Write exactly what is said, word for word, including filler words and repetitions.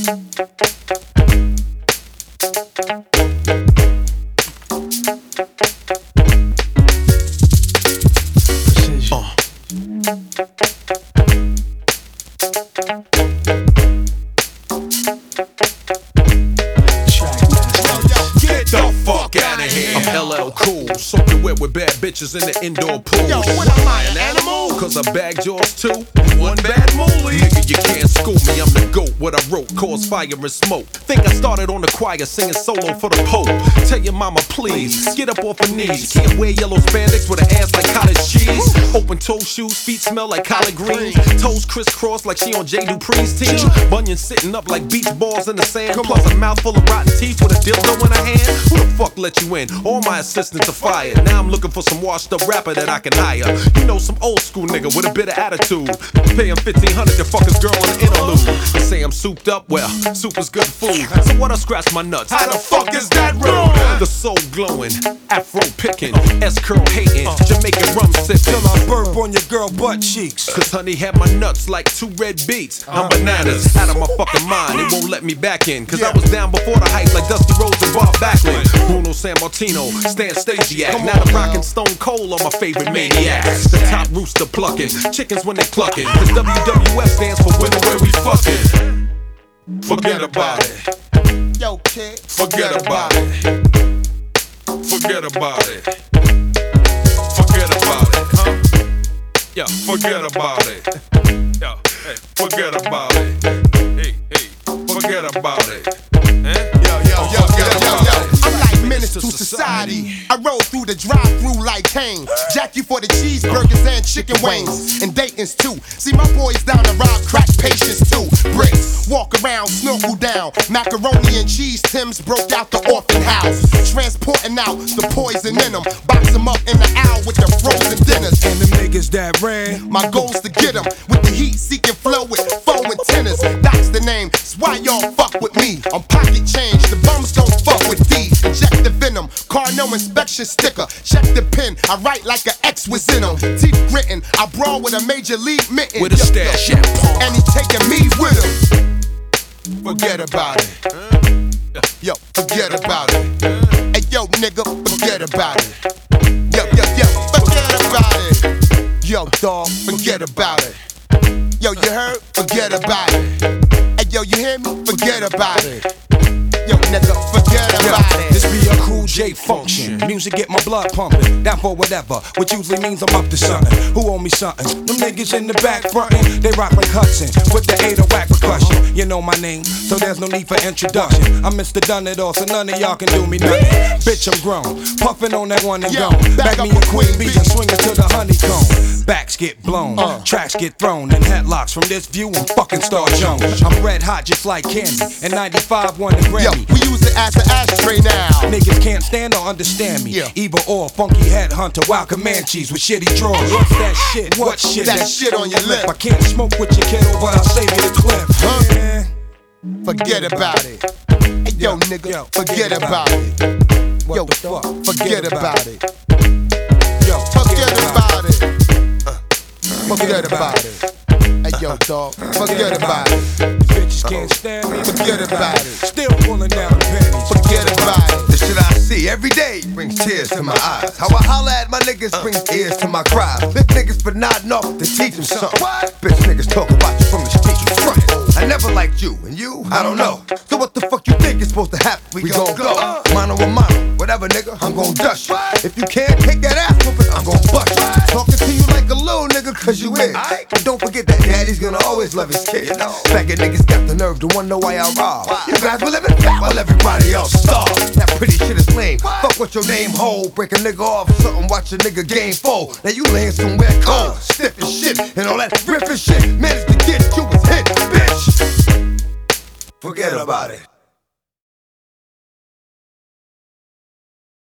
Bitches in the indoor pool. Yo, what am I, an animal? Cause I bagged yours too. One bad moolie. Nigga, you can't school me, I'm the GOAT. What I wrote caused fire and smoke. Think I started on the choir singing solo for the Pope. Tell your mama, please, get up off her knees. Can't wear yellow spandex with an ass like cottage cheese. Open toe shoes, feet smell like collard greens. Toes crisscross like she on Jay Dupree's team. Bunions sitting up like beach balls in the sand. Plus a mouthful of rotten teeth with a dildo in her hand. Who the fuck let you in? All my assistants are fired. Now I'm looking for some washed up rapper that I can hire. You know, some old school nigga with a bit of attitude. Pay him fifteen hundred to fuck his girl on the interlude. They say I'm souped up, well, soup is good food. So what I scratch my nuts? How the fuck is that rude? The soul glowing, afro picking, S-curl hating, Jamaican rum sipping. Till I burp on your girl butt cheeks. Cause honey had my nuts like two red beets. I'm bananas, out of my fucking mind. It won't let me back in. Cause I was down before the hype like Dusty Rhodes and Bob Backlund. Bruno Sammartino, Stan Stasiak. Now I'm rockin' Stone Cold on my favorite maniacs. The top rooster plucking, chickens when they clucking. Cause W W F stands for winning where we fucking. Forget about it. Yo, kid. Forget about it. Forget about it. Forget about it, huh? Yeah, forget about it. Yeah, hey, forget about it. Hey, hey, forget about it. Eh? Yo, yo, yo, yo, yo, yo. I'm like menace to society. I roll through the drive-through like Kane. Jack you for the cheeseburgers and chicken wings. And Dayton's too. See my boys down the rob crack patience too. Bricks, walk around, snorkel down. Macaroni and cheese Tims broke out the orphan house. Transporting out the poison in them. Box them up in the owl with the frozen dinners. And the niggas that ran, my goal's to get them with the heat-seeking flow with foam antennas. That's the name, that's why y'all fuck with me. I'm pocket change, the bums don't fuck with these. Inject the venom, car no inspection sticker. Check the pen, I write like an X was in them. Teeth gritting, I brawl with a major league mitten. With a stash at pawn. And he taking me with him. Forget about it. Yo, forget about it. Hey yo, nigga, forget about it. Yo, yo, yo, forget about it. Yo, dog, forget about it. Yo, you heard? Forget about it. Hey yo, you hear me? Forget about it. Yo, nigga, forget about yeah, it. This be a cool J function. Music get my blood pumping. Down for whatever, which usually means I'm up to something. Who owe me something? Them niggas in the back frontin', they rock like Hudson with the eight oh whack percussion. You know my name, so there's no need for introduction. I'm Mister Done It All, so none of y'all can do me nothing. Bitch, I'm grown, puffin' on that one and Yo, gone. back Back up me a with Queen Queen Bee Bee. and swing it to the honeycomb. Backs get blown, Uh. tracks get thrown, and headlocks from this view. I'm fucking Star Jones. I'm red hot just like candy, and ninety-five won the Yo, Grammy. we use it as an ashtray now. Niggas can't stand or understand me. Yeah. Either or, funky headhunter, wild Comanches with shitty drawers. What's that shit? What shit? That shit on your lip. I can't smoke with your kiddo, but I'll save you the clip. Huh? Yeah. Forget about it. Hey, yo, nigga, Yo, forget about it. What Yo, the fuck? forget about it. Yo, Forget about it. Uh, Forget about it. Hey, yo, dog, forget about it. Bitches can't stand me. Forget about it. Still pulling down the panties. Forget about it. The shit I see every day brings tears to my eyes. How I holler at my niggas brings ears to my cries. Big niggas for nodding off to teach them something. Bitch niggas talk about you from the street, you frontin'. I never liked you, and you, I don't know. So what the fuck you think is supposed to happen? We, we gon' go. Mano a mano, whatever nigga, I'm gon' dust you. If you can't take that ass whoopin', I'm gon' bust you. Talking to you like a little nigga, cause you is. But don't forget that daddy's gonna always love his kid. Faggot niggas got the nerve to wanna know why I rob. You guys will live in fat while everybody else starve. That pretty shit is lame. Fuck what your name hold. Break a nigga off something, watch a nigga game fold. Now you laying somewhere cold, stiff as shit, and all that riffin' shit.